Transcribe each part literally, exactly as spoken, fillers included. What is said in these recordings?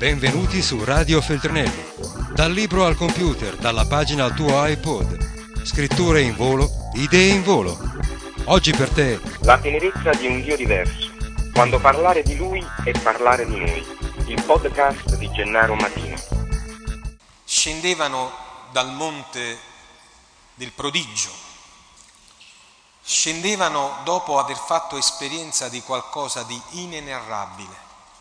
Benvenuti su Radio Feltrinelli. Dal libro al computer, dalla pagina al tuo iPod. Scritture in volo, idee in volo. Oggi per te la tenerezza di un Dio diverso. Quando parlare di Lui è parlare di noi. Il podcast di Gennaro Matino. Scendevano dal monte del prodigio. Scendevano dopo aver fatto esperienza di qualcosa di inenarrabile.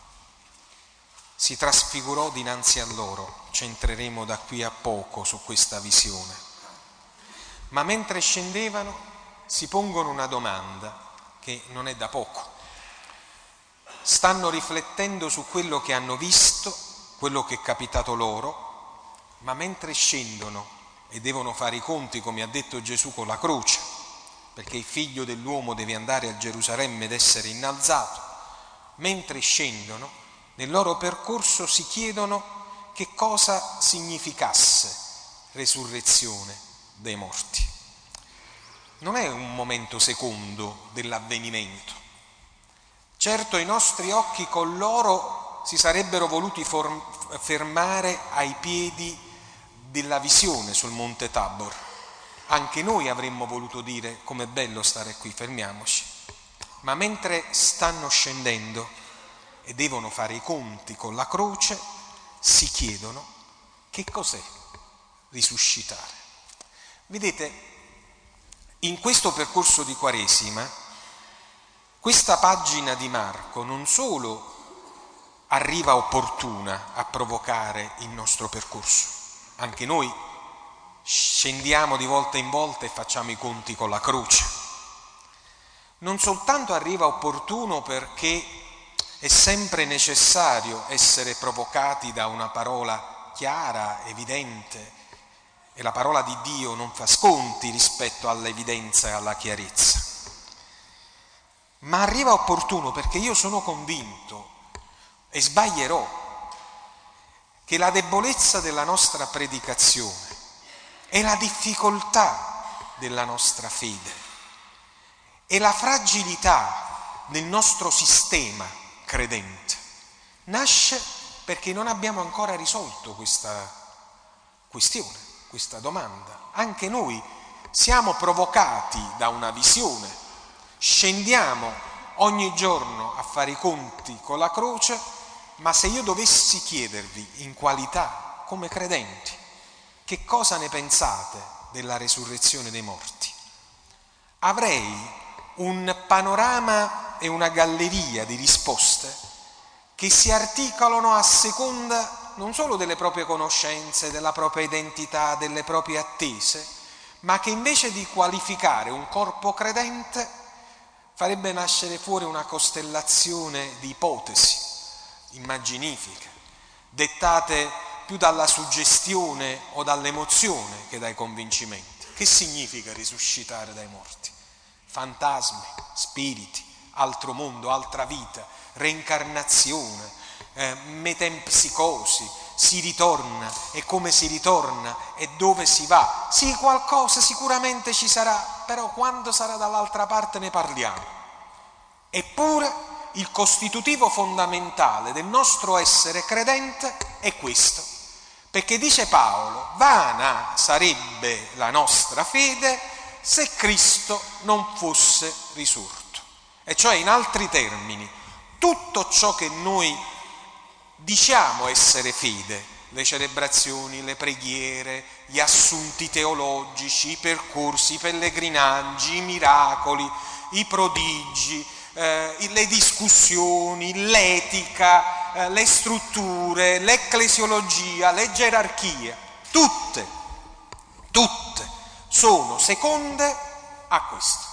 Si trasfigurò dinanzi a loro, ci entreremo da qui a poco su questa visione. Ma mentre scendevano si pongono una domanda che non è da poco. Stanno riflettendo su quello che hanno visto, quello che è capitato loro, ma mentre scendono e devono fare i conti, come ha detto Gesù, con la croce, perché il figlio dell'uomo deve andare a Gerusalemme ed essere innalzato, mentre scendono, nel loro percorso si chiedono che cosa significasse resurrezione dei morti. Non è un momento secondo dell'avvenimento. Certo, i nostri occhi con loro si sarebbero voluti form- fermare ai piedi della visione sul Monte Tabor. Anche noi avremmo voluto dire: com'è bello stare qui, fermiamoci. Ma mentre stanno scendendo e devono fare i conti con la croce, si chiedono che cos'è risuscitare. Vedete, in questo percorso di Quaresima, questa pagina di Marco non solo arriva opportuna a provocare il nostro percorso, anche noi scendiamo di volta in volta e facciamo i conti con la croce. Non soltanto arriva opportuno perché è sempre necessario essere provocati da una parola chiara, evidente, e la parola di Dio non fa sconti rispetto all'evidenza e alla chiarezza. Ma arriva opportuno perché io sono convinto, e sbaglierò, che la debolezza della nostra predicazione e la difficoltà della nostra fede e la fragilità del nostro sistema credente nasce perché non abbiamo ancora risolto questa questione, questa domanda. Anche noi siamo provocati da una visione, scendiamo ogni giorno a fare i conti con la croce, ma se io dovessi chiedervi in qualità come credenti che cosa ne pensate della resurrezione dei morti, avrei un panorama e una galleria di risposte che si articolano a seconda non solo delle proprie conoscenze, della propria identità, delle proprie attese, ma che invece di qualificare un corpo credente farebbe nascere fuori una costellazione di ipotesi immaginifiche, dettate più dalla suggestione o dall'emozione che dai convincimenti. Che significa risuscitare dai morti? Fantasmi, spiriti, altro mondo, altra vita, reincarnazione, eh, metempsicosi, si ritorna, e come si ritorna e dove si va. Sì, qualcosa sicuramente ci sarà, però quando sarà dall'altra parte ne parliamo. Eppure il costitutivo fondamentale del nostro essere credente è questo, perché dice Paolo: vana sarebbe la nostra fede se Cristo non fosse risorto. E cioè, in altri termini, tutto ciò che noi diciamo essere fede, le celebrazioni, le preghiere, gli assunti teologici, i percorsi, i pellegrinaggi, i miracoli, i prodigi, eh, le discussioni, l'etica, eh, le strutture, l'ecclesiologia, le gerarchie, tutte, tutte sono seconde a questo.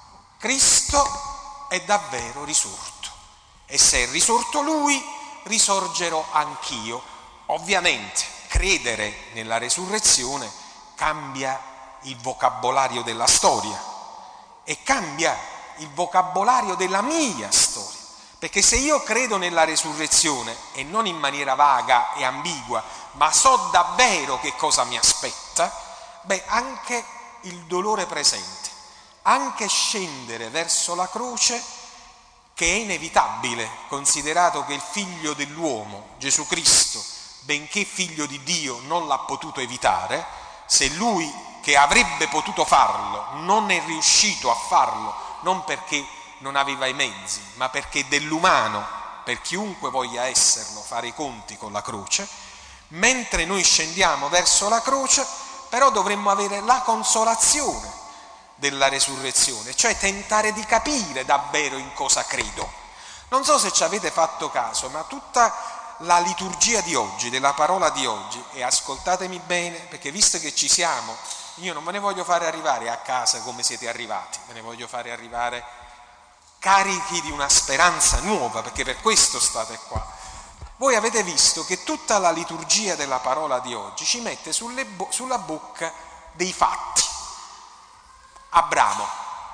Cristo è davvero risorto, e se è risorto Lui, risorgerò anch'io. Ovviamente credere nella resurrezione cambia il vocabolario della storia e cambia il vocabolario della mia storia, perché se io credo nella resurrezione, e non in maniera vaga e ambigua, ma so davvero che cosa mi aspetta, beh, anche il dolore presente, anche scendere verso la croce che è inevitabile, considerato che il figlio dell'uomo, Gesù Cristo, benché figlio di Dio, non l'ha potuto evitare. Se lui, che avrebbe potuto farlo, non è riuscito a farlo, non perché non aveva i mezzi, ma perché dell'umano, per chiunque voglia esserlo, fare i conti con la croce, mentre noi scendiamo verso la croce, però dovremmo avere la consolazione della resurrezione, cioè tentare di capire davvero in cosa credo. Non so se ci avete fatto caso, ma tutta la liturgia di oggi, della parola di oggi, e ascoltatemi bene, perché visto che ci siamo, io non ve ne voglio fare arrivare a casa come siete arrivati, ve ne voglio fare arrivare carichi di una speranza nuova, perché per questo state qua. Voi avete visto che tutta la liturgia della parola di oggi ci mette sulle bo- sulla bocca dei fatti. Abramo,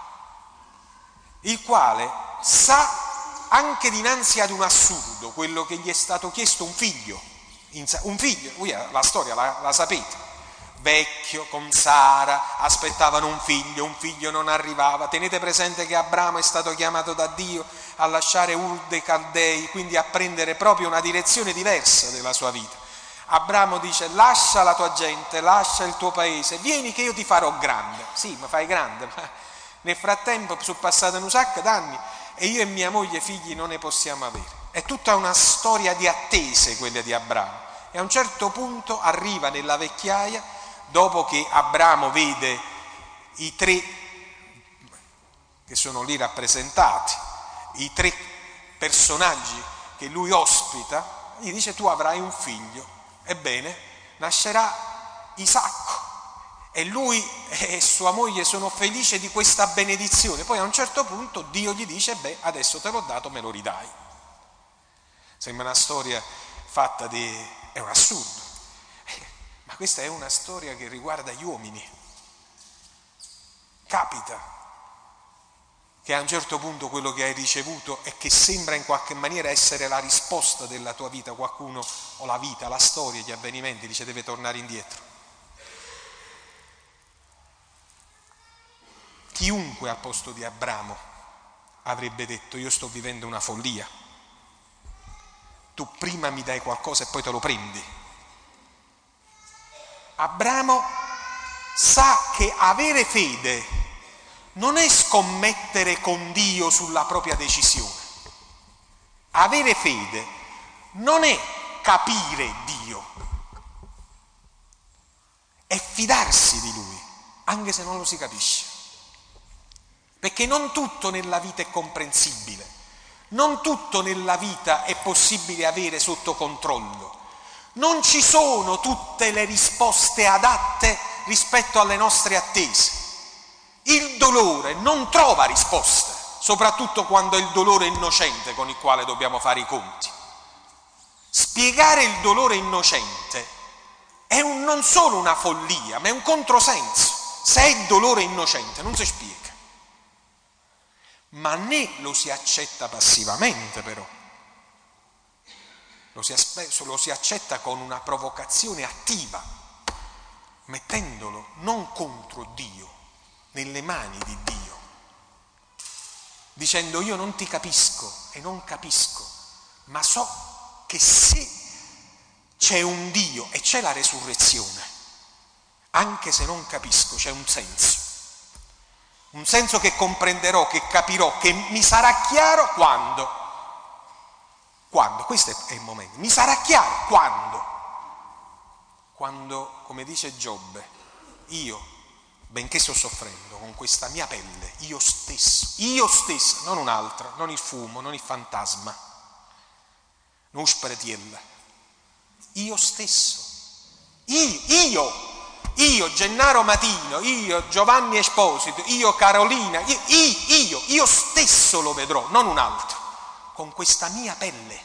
il quale sa anche dinanzi ad un assurdo, quello che gli è stato chiesto, un figlio, un figlio, voi la storia la, la sapete, vecchio, con Sara, aspettavano un figlio, un figlio non arrivava. Tenete presente che Abramo è stato chiamato da Dio a lasciare Ur dei Caldei, quindi a prendere proprio una direzione diversa della sua vita. Abramo dice: lascia la tua gente, lascia il tuo paese, vieni che io ti farò grande. Sì, mi fai grande, ma nel frattempo sono passati un sacco d'anni e io e mia moglie figli non ne possiamo avere. È tutta una storia di attese quella di Abramo. E a un certo punto arriva nella vecchiaia, dopo che Abramo vede i tre che sono lì rappresentati, i tre personaggi che lui ospita, gli dice: tu avrai un figlio. Ebbene, nascerà Isacco, e lui e sua moglie sono felici di questa benedizione. Poi a un certo punto Dio gli dice: beh, adesso te l'ho dato, me lo ridai. Sembra una storia fatta di... è un assurdo, ma questa è una storia che riguarda gli uomini. Capita che a un certo punto quello che hai ricevuto e che sembra in qualche maniera essere la risposta della tua vita, qualcuno, o la vita, la storia, gli avvenimenti, dice: deve tornare indietro. Chiunque al posto di Abramo avrebbe detto: io sto vivendo una follia, tu prima mi dai qualcosa e poi te lo prendi. Abramo sa che avere fede non è scommettere con Dio sulla propria decisione. Avere fede non è capire Dio, è fidarsi di Lui, anche se non lo si capisce. Perché non tutto nella vita è comprensibile, non tutto nella vita è possibile avere sotto controllo. Non ci sono tutte le risposte adatte rispetto alle nostre attese. Il dolore non trova risposte, soprattutto quando è il dolore innocente con il quale dobbiamo fare i conti. Spiegare il dolore innocente è un, non solo una follia, ma è un controsenso. Se è dolore innocente non si spiega, ma né lo si accetta passivamente, però lo si, aspe- lo si accetta con una provocazione attiva, mettendolo non contro Dio, nelle mani di Dio, dicendo: io non ti capisco e non capisco, ma so che se c'è un Dio e c'è la resurrezione, anche se non capisco, c'è un senso, un senso che comprenderò, che capirò, che mi sarà chiaro quando, quando, questo è il momento, mi sarà chiaro quando, quando, come dice Giobbe, io, benché sto soffrendo con questa mia pelle, io stesso, io stesso, non un altro, non il fumo, non il fantasma, non spretiella, io stesso, io, io, io Gennaro Matino, io Giovanni Esposito, io Carolina, io, io, io stesso lo vedrò, non un altro, con questa mia pelle.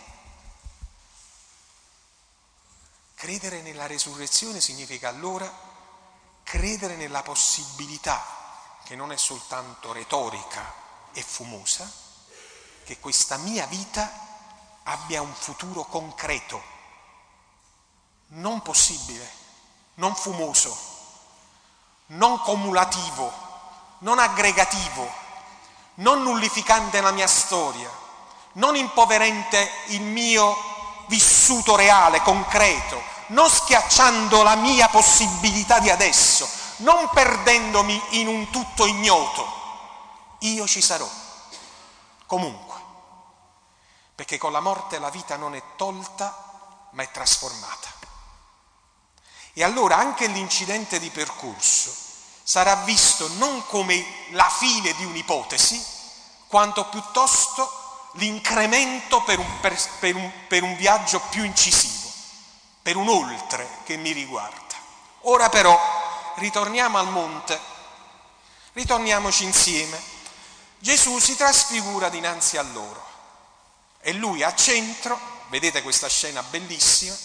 Credere nella resurrezione significa allora credere nella possibilità, che non è soltanto retorica e fumosa, che questa mia vita abbia un futuro concreto, non possibile, non fumoso, non cumulativo, non aggregativo, non nullificante la mia storia, non impoverente il mio vissuto reale, concreto, non schiacciando la mia possibilità di adesso, non perdendomi in un tutto ignoto. Io ci sarò, comunque, perché con la morte la vita non è tolta, ma è trasformata. E allora anche l'incidente di percorso sarà visto non come la fine di un'ipotesi, quanto piuttosto l'incremento per un, per, per un, per un viaggio più incisivo, per un oltre che mi riguarda. Ora però ritorniamo al monte, ritorniamoci insieme. Gesù si trasfigura dinanzi a loro e lui a centro, vedete questa scena bellissima,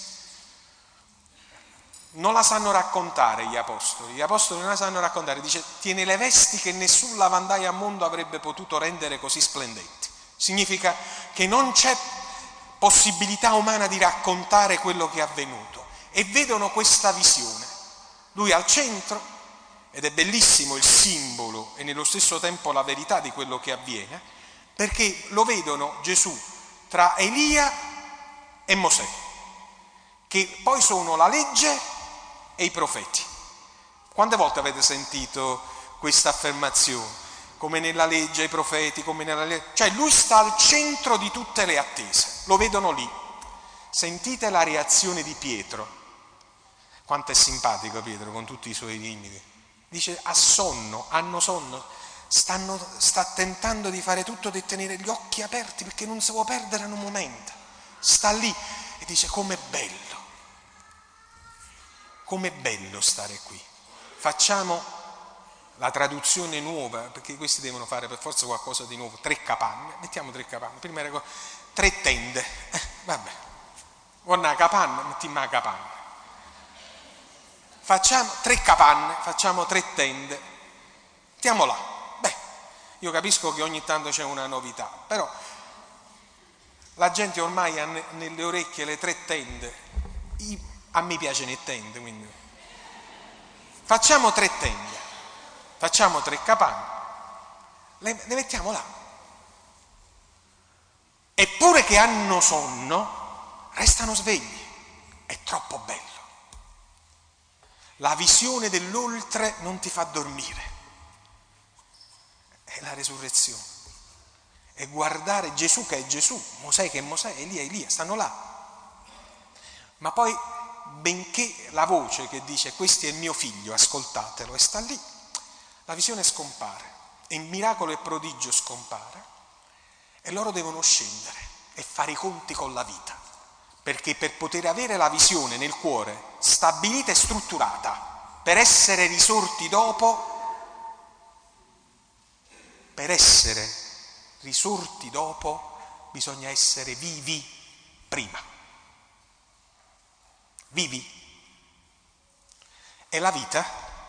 non la sanno raccontare gli apostoli, gli apostoli non la sanno raccontare, dice tiene le vesti che nessun lavandaio al mondo avrebbe potuto rendere così splendenti. Significa che non c'è possibilità umana di raccontare quello che è avvenuto e vedono questa visione. Lui al centro, ed è bellissimo il simbolo e nello stesso tempo la verità di quello che avviene, perché lo vedono Gesù tra Elia e Mosè, che poi sono la legge e i profeti. Quante volte avete sentito questa affermazione? Come nella legge, i profeti, come nella legge. Cioè lui sta al centro di tutte le attese, lo vedono lì. Sentite la reazione di Pietro. Quanto è simpatico Pietro con tutti i suoi limiti. Dice ha sonno, hanno sonno, stanno, sta tentando di fare tutto, di tenere gli occhi aperti perché non si può perdere un momento. Sta lì e dice com'è bello. Com'è bello stare qui. Facciamo la traduzione nuova, perché questi devono fare per forza qualcosa di nuovo. Tre capanne, mettiamo tre capanne. Prima era tre tende. Eh, vabbè, guarda la capanna, mettiamo la capanna. Facciamo tre capanne, facciamo tre tende. Mettiamo là. Beh, io capisco che ogni tanto c'è una novità, però la gente ormai ha nelle orecchie le tre tende. I, A me piacciono le tende, quindi facciamo tre tende, facciamo tre capanne, le, le mettiamo là. Eppure che hanno sonno, restano svegli. È troppo bello. La visione dell'oltre non ti fa dormire. È la resurrezione. È guardare Gesù che è Gesù, Mosè che è Mosè, Elia Elia, stanno là. Ma poi benché la voce che dice questo è il mio figlio, ascoltatelo, e sta lì, la visione scompare, e il miracolo e prodigio scompare, e loro devono scendere e fare i conti con la vita, perché per poter avere la visione nel cuore stabilita e strutturata, per essere risorti dopo, per essere risorti dopo bisogna essere vivi prima. Vivi. E la vita,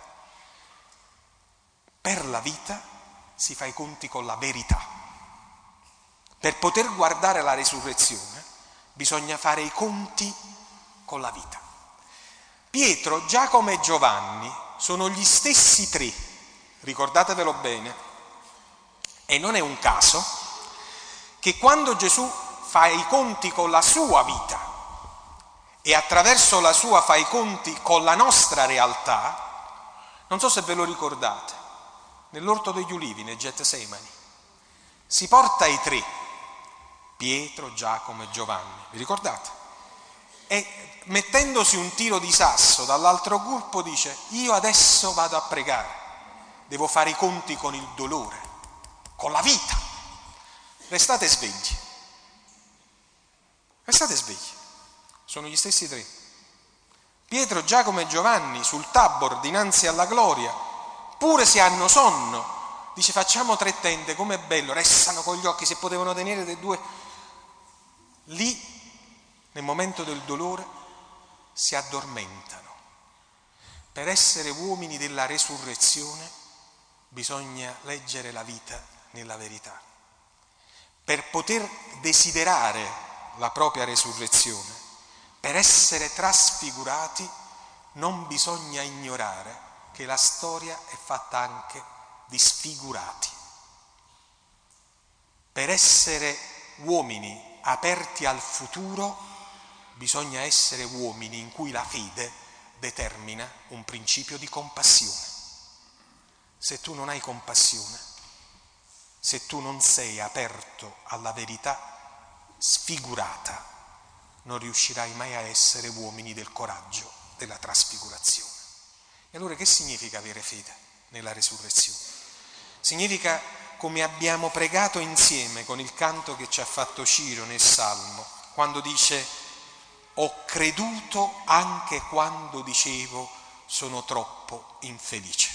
per la vita si fa i conti con la verità. Per poter guardare la resurrezione bisogna fare i conti con la vita. Pietro, Giacomo e Giovanni sono gli stessi tre, ricordatevelo bene, e non è un caso che quando Gesù fa i conti con la sua vita e attraverso la sua fa i conti con la nostra realtà, non so se ve lo ricordate, nell'Orto degli Ulivi, nel Getsemani, si porta i tre, Pietro, Giacomo e Giovanni, vi ricordate? E mettendosi un tiro di sasso dall'altro gruppo dice, io adesso vado a pregare, devo fare i conti con il dolore, con la vita, restate svegli, restate svegli. Sono gli stessi tre. Pietro, Giacomo e Giovanni sul Tabor dinanzi alla gloria, pure se hanno sonno, dice facciamo tre tende, com'è bello, restano con gli occhi, se potevano tenere dei due. Lì, nel momento del dolore, si addormentano. Per essere uomini della resurrezione bisogna leggere la vita nella verità. Per poter desiderare la propria resurrezione, per essere trasfigurati, non bisogna ignorare che la storia è fatta anche di sfigurati. Per essere uomini aperti al futuro, bisogna essere uomini in cui la fede determina un principio di compassione. Se tu non hai compassione, se tu non sei aperto alla verità sfigurata, non riuscirai mai a essere uomini del coraggio, della trasfigurazione. E allora che significa avere fede nella resurrezione? Significa, come abbiamo pregato insieme con il canto che ci ha fatto Ciro nel Salmo, quando dice: ho creduto anche quando dicevo sono troppo infelice.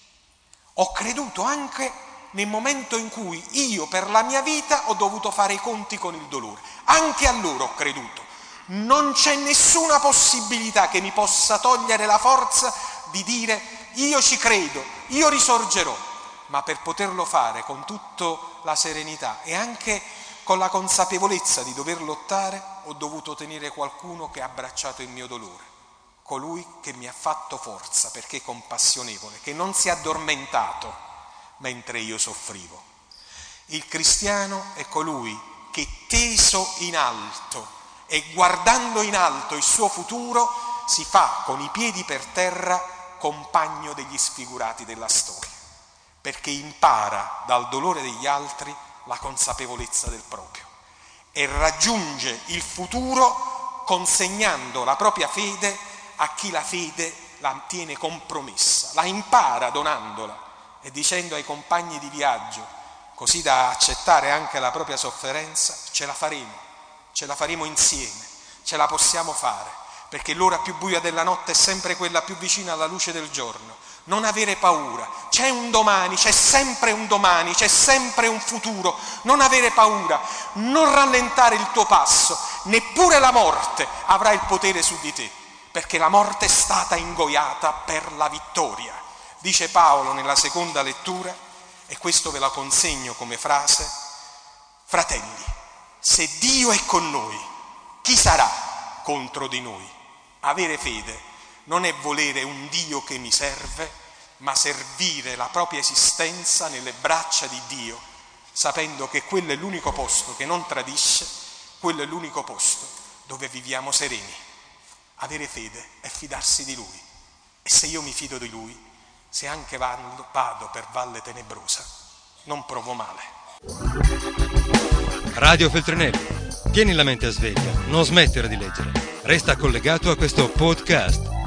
Ho creduto anche nel momento in cui io per la mia vita ho dovuto fare i conti con il dolore. Anche allora ho creduto. Non c'è nessuna possibilità che mi possa togliere la forza di dire io ci credo, io risorgerò. Ma per poterlo fare con tutta la serenità e anche con la consapevolezza di dover lottare, ho dovuto tenere qualcuno che ha abbracciato il mio dolore, colui che mi ha fatto forza perché è compassionevole, che non si è addormentato mentre io soffrivo. Il cristiano è colui che, teso in alto e guardando in alto il suo futuro, si fa con i piedi per terra compagno degli sfigurati della storia, perché impara dal dolore degli altri la consapevolezza del proprio e raggiunge il futuro consegnando la propria fede a chi la fede la tiene compromessa, la impara donandola e dicendo ai compagni di viaggio, così da accettare anche la propria sofferenza: ce la faremo, ce la faremo insieme, ce la possiamo fare, perché l'ora più buia della notte è sempre quella più vicina alla luce del giorno. Non avere paura, c'è un domani, c'è sempre un domani, c'è sempre un futuro. Non avere paura, non rallentare il tuo passo, neppure la morte avrà il potere su di te, perché la morte è stata ingoiata per la vittoria. Dice Paolo nella seconda lettura, e questo ve la consegno come frase: fratelli, se Dio è con noi, chi sarà contro di noi? Avere fede non è volere un Dio che mi serve, ma servire la propria esistenza nelle braccia di Dio, sapendo che quello è l'unico posto che non tradisce, quello è l'unico posto dove viviamo sereni. Avere fede è fidarsi di Lui, e se io mi fido di Lui, se anche vado, vado per valle tenebrosa, non provo male. Radio Feltrinelli, tieni la mente a sveglia, non smettere di leggere. Resta collegato a questo podcast.